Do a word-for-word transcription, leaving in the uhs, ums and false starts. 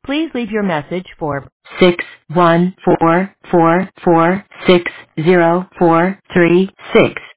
Please leave your message for six one four four four six zero four three six.